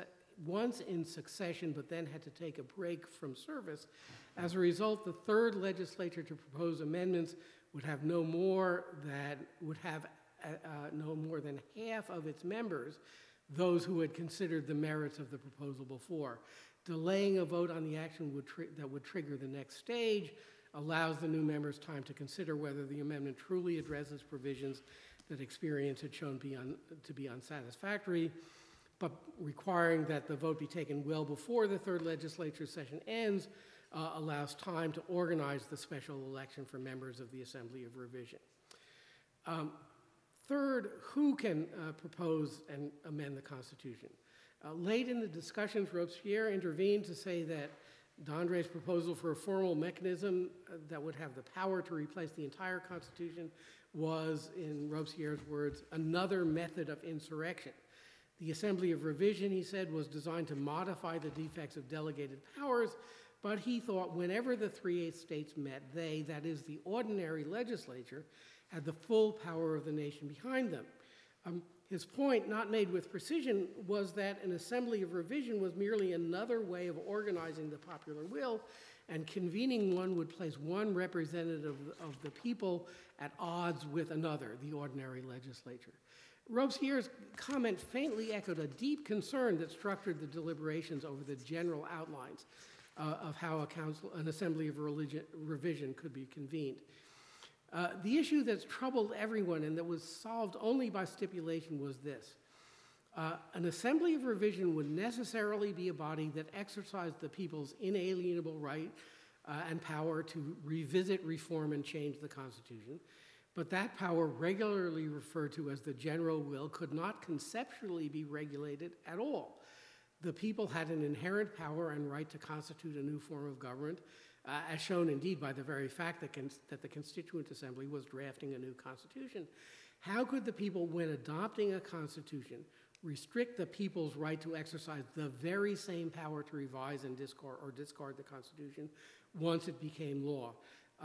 in succession, but then had to take a break from service. As a result, the 3rd legislature to propose amendments would have no more than half of its members, those who had considered the merits of the proposal before. Delaying a vote on the action that would trigger the next stage allows the new members time to consider whether the amendment truly addresses provisions that experience had shown to be unsatisfactory, but requiring that the vote be taken well before the 3rd legislature session ends allows time to organize the special election for members of the Assembly of Revision. Third, who can propose and amend the Constitution? Late in the discussions, Robespierre intervened to say that D'André's proposal for a formal mechanism that would have the power to replace the entire Constitution was, in Robespierre's words, another method of insurrection. The Assembly of Revision, he said, was designed to modify the defects of delegated powers, but he thought whenever the 3/8 states met, they, that is the ordinary legislature, had the full power of the nation behind them. His point, not made with precision, was that an assembly of revision was merely another way of organizing the popular will, and convening one would place one representative of the people at odds with another, the ordinary legislature. Robespierre's comment faintly echoed a deep concern that structured the deliberations over the general outlines of how an assembly of revision could be convened. The issue that's troubled everyone and that was solved only by stipulation was this. An assembly of revision would necessarily be a body that exercised the people's inalienable right and power to revisit, reform, and change the Constitution, but that power, regularly referred to as the general will, could not conceptually be regulated at all. The people had an inherent power and right to constitute a new form of government, as shown indeed by the very fact that the Constituent Assembly was drafting a new constitution. How could the people, when adopting a constitution, restrict the people's right to exercise the very same power to revise and discard the Constitution once it became law?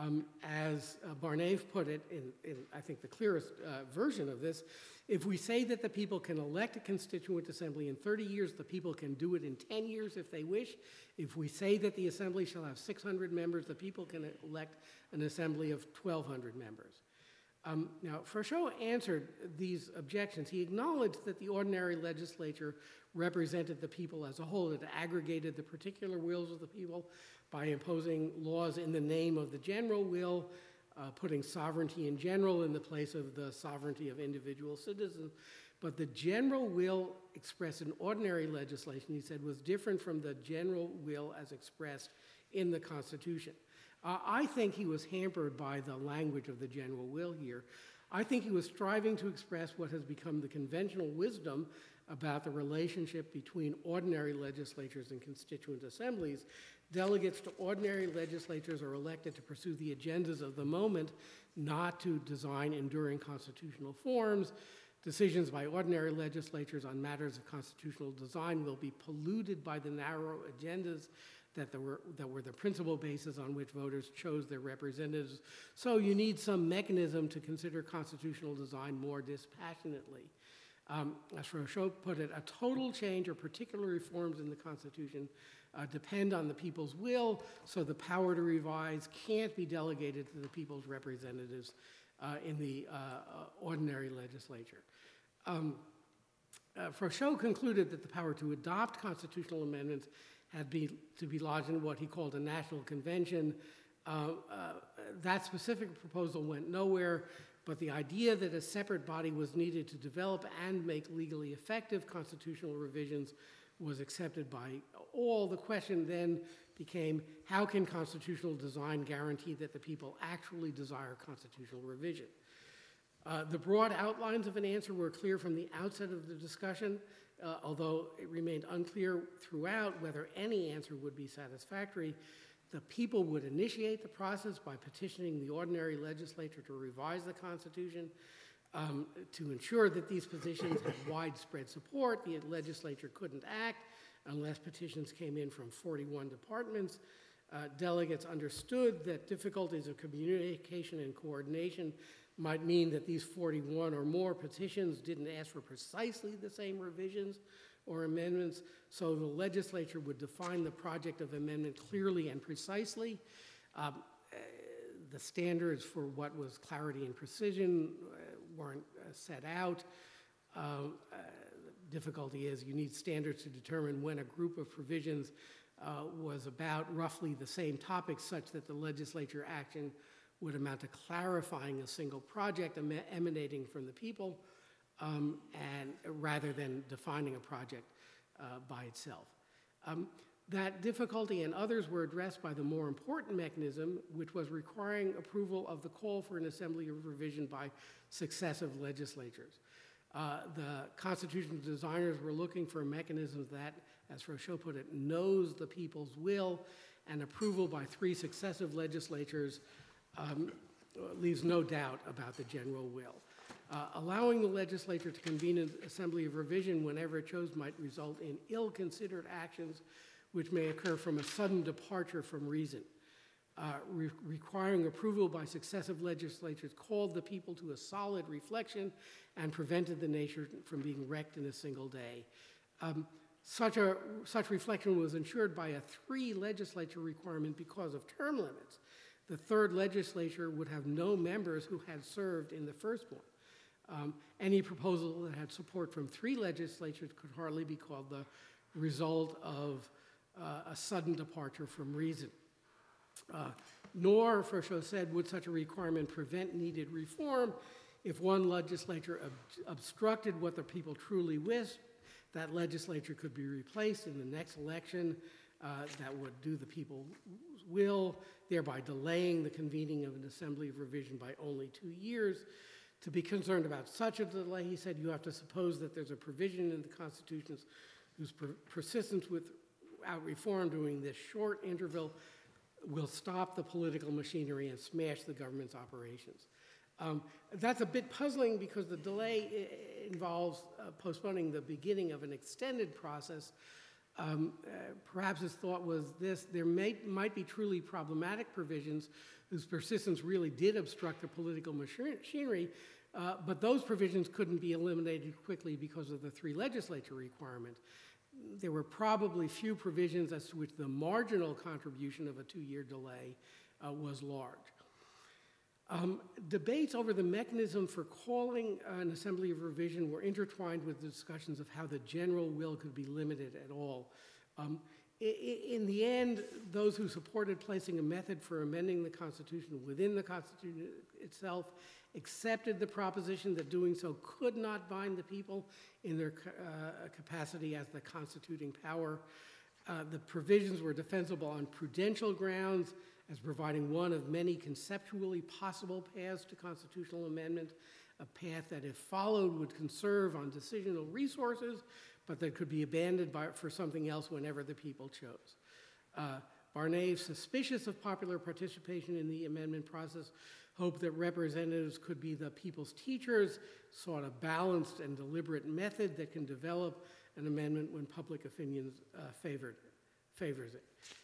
As Barnave put it in I think, the clearest version of this, if we say that the people can elect a constituent assembly in 30 years, the people can do it in 10 years if they wish. If we say that the assembly shall have 600 members, the people can elect an assembly of 1,200 members. Now, Frochot answered these objections. He acknowledged that the ordinary legislature represented the people as a whole. It aggregated the particular wills of the people by imposing laws in the name of the general will, putting sovereignty in general in the place of the sovereignty of individual citizens. But the general will expressed in ordinary legislation, he said, was different from the general will as expressed in the Constitution. I think he was hampered by the language of the general will here. I think he was striving to express what has become the conventional wisdom about the relationship between ordinary legislatures and constituent assemblies. Delegates to ordinary legislatures are elected to pursue the agendas of the moment, not to design enduring constitutional forms. Decisions by ordinary legislatures on matters of constitutional design will be polluted by the narrow agendas that were the principal basis on which voters chose their representatives. So you need some mechanism to consider constitutional design more dispassionately. As Frochot put it, a total change or particular reforms in the Constitution depend on the people's will, so the power to revise can't be delegated to the people's representatives in the ordinary legislature. Frochot concluded that the power to adopt constitutional amendments had to be lodged in what he called a national convention. That specific proposal went nowhere, but the idea that a separate body was needed to develop and make legally effective constitutional revisions was accepted by all. The question then became, how can constitutional design guarantee that the people actually desire constitutional revision? The broad outlines of an answer were clear from the outset of the discussion, although it remained unclear throughout whether any answer would be satisfactory. The people would initiate the process by petitioning the ordinary legislature to revise the Constitution. To ensure that these petitions had widespread support, the legislature couldn't act unless petitions came in from 41 departments. Delegates understood that difficulties of communication and coordination might mean that these 41 or more petitions didn't ask for precisely the same revisions or amendments, so the legislature would define the project of amendment clearly and precisely. The standards for what was clarity and precision weren't set out. Difficulty is you need standards to determine when a group of provisions was about roughly the same topic, such that the legislature action would amount to clarifying a single project emanating from the people, and rather than defining a project by itself. That difficulty and others were addressed by the more important mechanism, which was requiring approval of the call for an assembly of revision by successive legislatures. The Constitution designers were looking for mechanisms that, as Frochot put it, knows the people's will, and approval by 3 successive legislatures leaves no doubt about the general will. Allowing the legislature to convene an assembly of revision whenever it chose might result in ill-considered actions which may occur from a sudden departure from reason. Requiring approval by successive legislatures called the people to a solid reflection and prevented the nation from being wrecked in a single day. Such reflection was ensured by a 3-legislature requirement because of term limits. The third legislature would have no members who had served in the first one. Any proposal that had support from 3 legislatures could hardly be called the result of a sudden departure from reason. Nor, Froissart said, would such a requirement prevent needed reform if one legislature obstructed what the people truly wished. That legislature could be replaced in the next election that would do the people's will, thereby delaying the convening of an Assembly of Revision by only 2 years. To be concerned about such a delay, he said, you have to suppose that there's a provision in the Constitution whose persistence without reform during this short interval will stop the political machinery and smash the government's operations. That's a bit puzzling because the delay involves postponing the beginning of an extended process. Perhaps his thought was this: there might be truly problematic provisions whose persistence really did obstruct the political machinery, but those provisions couldn't be eliminated quickly because of the 3-legislature requirement. There were probably few provisions as to which the marginal contribution of a 2-year delay was large. Debates over the mechanism for calling an Assembly of Revision were intertwined with the discussions of how the general will could be limited at all. In the end, those who supported placing a method for amending the Constitution within the Constitution itself accepted the proposition that doing so could not bind the people in their capacity as the constituting power. The provisions were defensible on prudential grounds as providing one of many conceptually possible paths to constitutional amendment, a path that, if followed, would conserve on decisional resources, but that could be abandoned for something else whenever the people chose. Barnave, suspicious of popular participation in the amendment process, hoped that representatives could be the people's teachers, sought a balanced and deliberate method that can develop an amendment when public opinion favors it.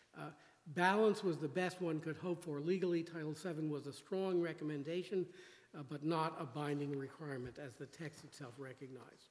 Balance was the best one could hope for. Legally, Title VII was a strong recommendation, but not a binding requirement, as the text itself recognized.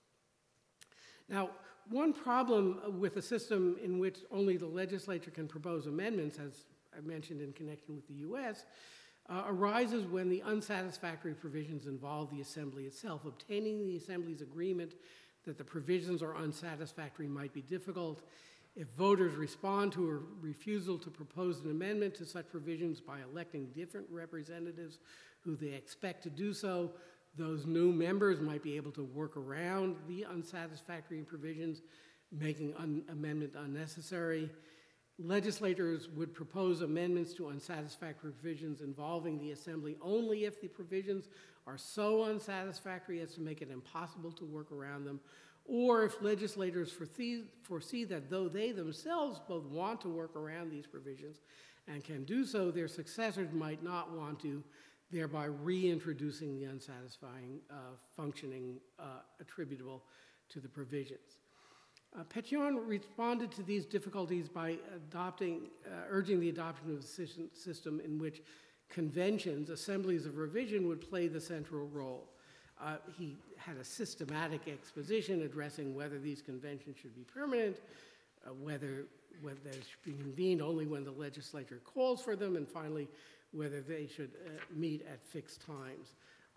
Now, one problem with a system in which only the legislature can propose amendments, as I mentioned in connection with the U.S., arises when the unsatisfactory provisions involve the Assembly itself. Obtaining the Assembly's agreement that the provisions are unsatisfactory might be difficult. If voters respond to a refusal to propose an amendment to such provisions by electing different representatives who they expect to do so, those new members might be able to work around the unsatisfactory provisions, making amendment unnecessary. Legislators would propose amendments to unsatisfactory provisions involving the Assembly only if the provisions are so unsatisfactory as to make it impossible to work around them, or if legislators foresee that though they themselves both want to work around these provisions and can do so, their successors might not want to, thereby reintroducing the unsatisfying functioning attributable to the provisions. Pétion responded to these difficulties by urging the adoption of a system in which conventions, assemblies of revision, would play the central role. He had a systematic exposition addressing whether these conventions should be permanent, whether they should be convened only when the legislature calls for them, and finally, whether they should meet at fixed times.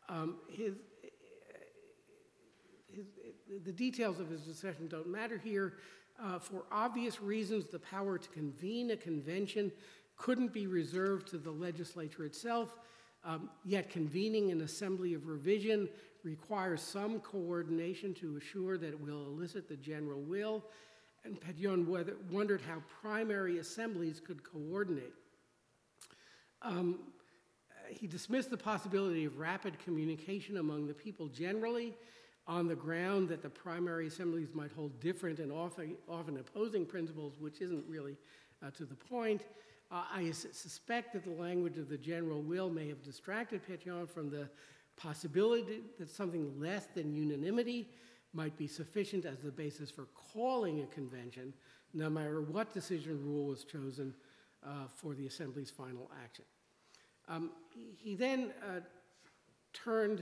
The details of his discussion don't matter here. For obvious reasons, the power to convene a convention couldn't be reserved to the legislature itself, yet convening an Assembly of Revision requires some coordination to assure that it will elicit the general will, and Pétion wondered how primary assemblies could coordinate. He dismissed the possibility of rapid communication among the people generally on the ground that the primary assemblies might hold different and often opposing principles, which isn't really to the point. I suspect that the language of the general will may have distracted Pétion from the possibility that something less than unanimity might be sufficient as the basis for calling a convention, no matter what decision rule was chosen for the Assembly's final action. He then turned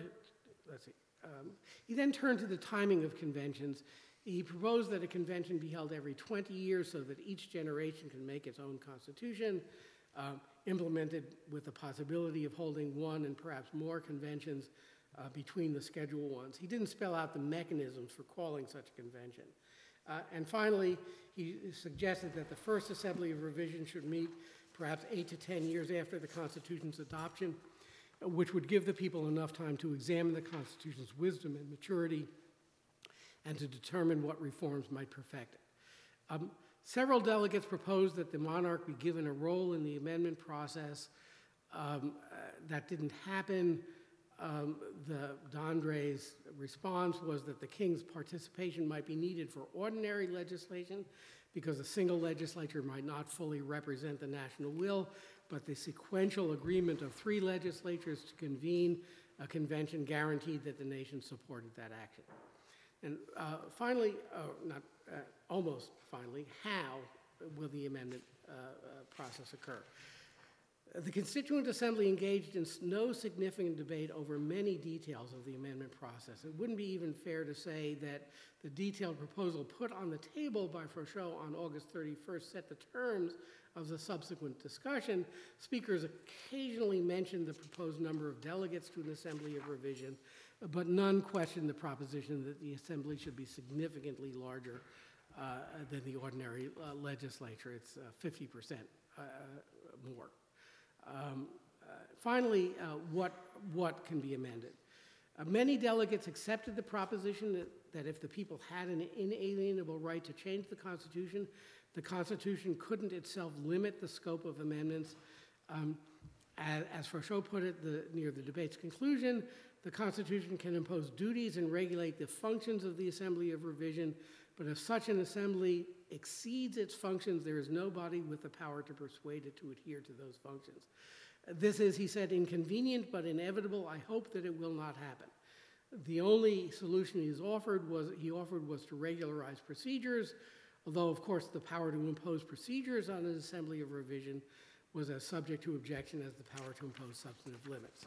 to the timing of conventions. He proposed that a convention be held every 20 years so that each generation can make its own constitution, implemented with the possibility of holding one and perhaps more conventions between the scheduled ones. He didn't spell out the mechanisms for calling such a convention. And finally, he suggested that the first Assembly of Revision should meet perhaps 8 to 10 years after the Constitution's adoption, which would give the people enough time to examine the Constitution's wisdom and maturity and to determine what reforms might perfect it. Several delegates proposed that the monarch be given a role in the amendment process. That didn't happen. D'André's response was that the king's participation might be needed for ordinary legislation because a single legislature might not fully represent the national will, but the sequential agreement of 3 legislatures to convene a convention guaranteed that the nation supported that action. And finally, almost finally, how will the amendment process occur? The Constituent Assembly engaged in no significant debate over many details of the amendment process. It wouldn't be even fair to say that the detailed proposal put on the table by Frochot on August 31st set the terms of the subsequent discussion. Speakers occasionally mentioned the proposed number of delegates to an Assembly of Revision, but none questioned the proposition that the Assembly should be significantly larger than the ordinary legislature. It's 50% more. Finally, what can be amended? Many delegates accepted the proposition that if the people had an inalienable right to change the Constitution couldn't itself limit the scope of amendments. As Frochot put it near the debate's conclusion, the Constitution can impose duties and regulate the functions of the Assembly of Revision, but if such an assembly exceeds its functions, there is no body with the power to persuade it to adhere to those functions. This is, he said, inconvenient but inevitable. I hope that it will not happen. The only solution he offered was to regularize procedures, although, of course, the power to impose procedures on an Assembly of Revision was as subject to objection as the power to impose substantive limits.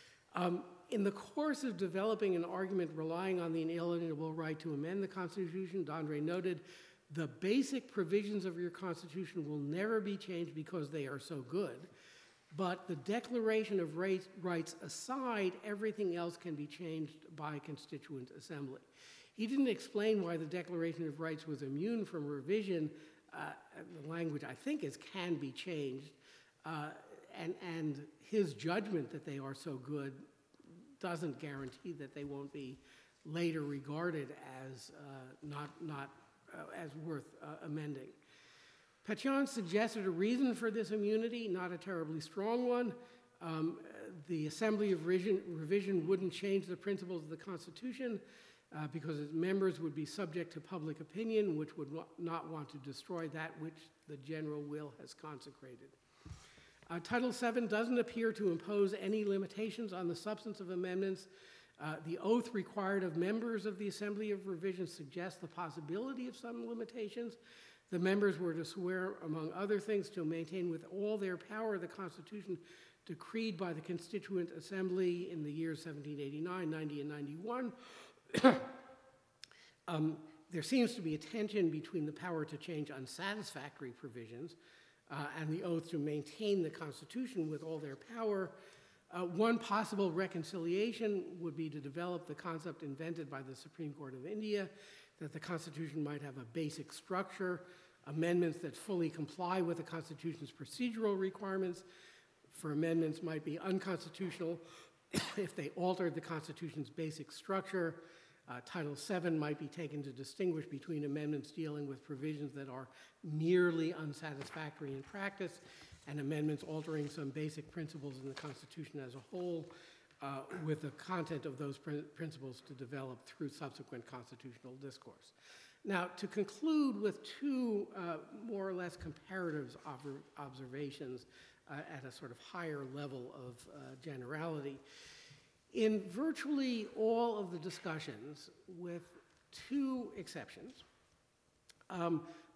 In the course of developing an argument relying on the inalienable right to amend the Constitution, D'André noted, the basic provisions of your Constitution will never be changed because they are so good, but the Declaration of Rights aside, everything else can be changed by a Constituent Assembly. He didn't explain why the Declaration of Rights was immune from revision. The language, I think, is can be changed, and his judgment that they are so good doesn't guarantee that they won't be later regarded as not as worth amending. Pétion suggested a reason for this immunity, not a terribly strong one. The Assembly of Revision wouldn't change the principles of the Constitution because its members would be subject to public opinion, which would not want to destroy that which the general will has consecrated. Title VII doesn't appear to impose any limitations on the substance of amendments. The oath required of members of the Assembly of Revision suggests the possibility of some limitations. The members were to swear, among other things, to maintain with all their power the Constitution decreed by the Constituent Assembly in the years 1789, 90, and 91. There seems to be a tension between the power to change unsatisfactory provisions and the oath to maintain the Constitution with all their power. One possible reconciliation would be to develop the concept invented by the Supreme Court of India, that the Constitution might have a basic structure, amendments that fully comply with the Constitution's procedural requirements. For amendments might be unconstitutional if they altered the Constitution's basic structure. Title VII might be taken to distinguish between amendments dealing with provisions that are merely unsatisfactory in practice and amendments altering some basic principles in the Constitution as a whole, with the content of those principles to develop through subsequent constitutional discourse. Now, to conclude with two more or less comparative observations at a sort of higher level of generality. In virtually all of the discussions, with two exceptions,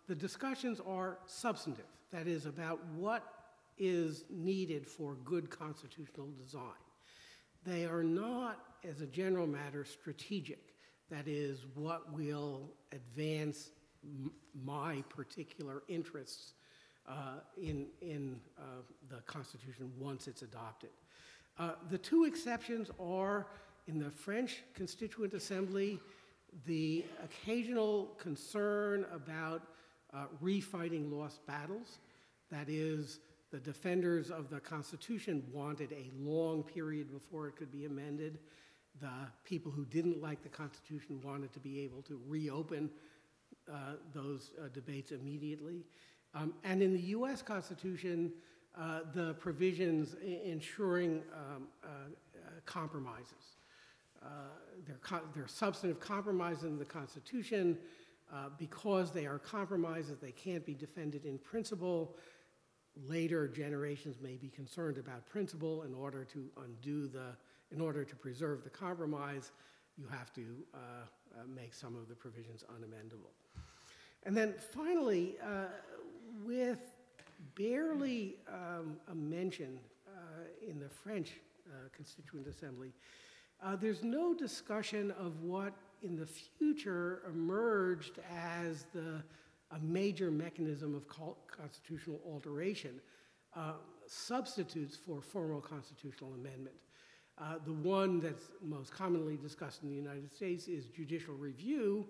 The discussions are substantive, that is, about what is needed for good constitutional design. They are not, as a general matter, strategic, that is, what will advance my particular interests in the Constitution once it's adopted. The two exceptions are, in the French Constituent Assembly, the occasional concern about refighting lost battles. That is, the defenders of the Constitution wanted a long period before it could be amended. The people who didn't like the Constitution wanted to be able to reopen those debates immediately. And in the US Constitution, the provisions ensuring compromises. They're substantive compromises in the Constitution. Because they are compromises, they can't be defended in principle. Later generations may be concerned about principle. In order to preserve the compromise, you have to make some of the provisions unamendable. And then finally, with barely a mention in the French Constituent Assembly, there's no discussion of what in the future emerged as a major mechanism of constitutional alteration, substitutes for formal constitutional amendment. The one that's most commonly discussed in the United States is judicial review,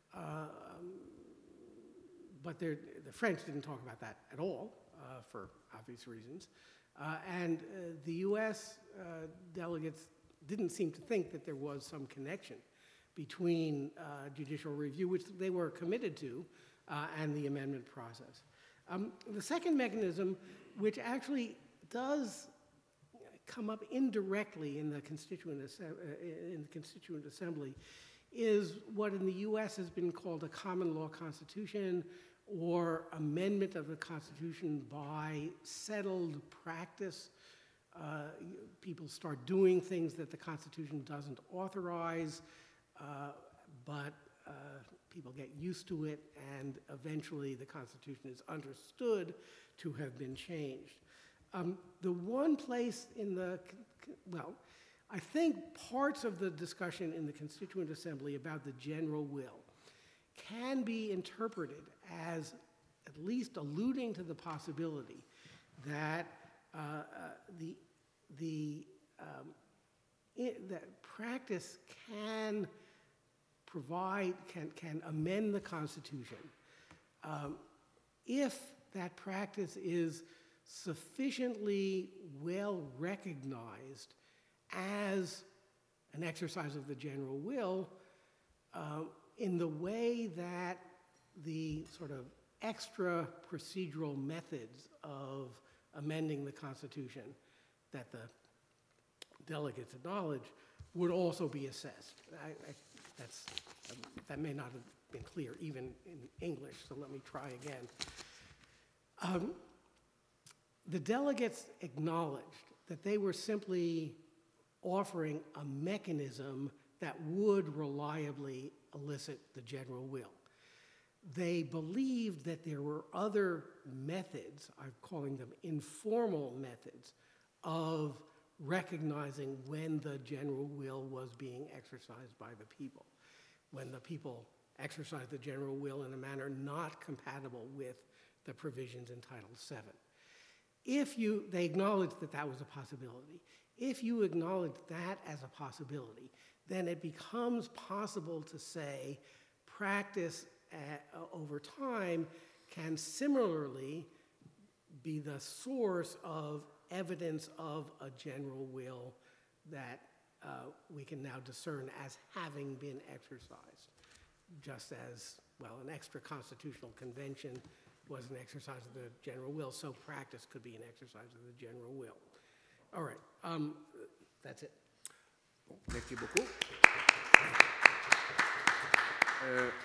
but the French didn't talk about that at all, for obvious reasons. And the US delegates didn't seem to think that there was some connection between judicial review, which they were committed to, and the amendment process. The second mechanism, which actually does come up indirectly in the Constituent Assembly, is what in the US has been called a common law constitution, or amendment of the Constitution by settled practice. People start doing things that the Constitution doesn't authorize, but people get used to it, and eventually the Constitution is understood to have been changed. The one place in I think parts of the discussion in the Constituent Assembly about the general will can be interpreted as at least alluding to the possibility that that practice can amend the Constitution if that practice is sufficiently well recognized as an exercise of the general will, in the way that the sort of extra procedural methods of amending the Constitution that the delegates acknowledge would also be assessed. That may not have been clear even in English, so let me try again. The delegates acknowledged that they were simply offering a mechanism that would reliably elicit the general will. They believed that there were other methods, I'm calling them informal methods, of recognizing when the general will was being exercised by the people, when the people exercised the general will in a manner not compatible with the provisions in Title VII. They acknowledged that that was a possibility. If you acknowledge that as a possibility, then it becomes possible to say practice over time can similarly be the source of evidence of a general will that we can now discern as having been exercised, just as, well, an extra constitutional convention was an exercise of the general will, so practice could be an exercise of the general will. All right, that's it. Merci beaucoup.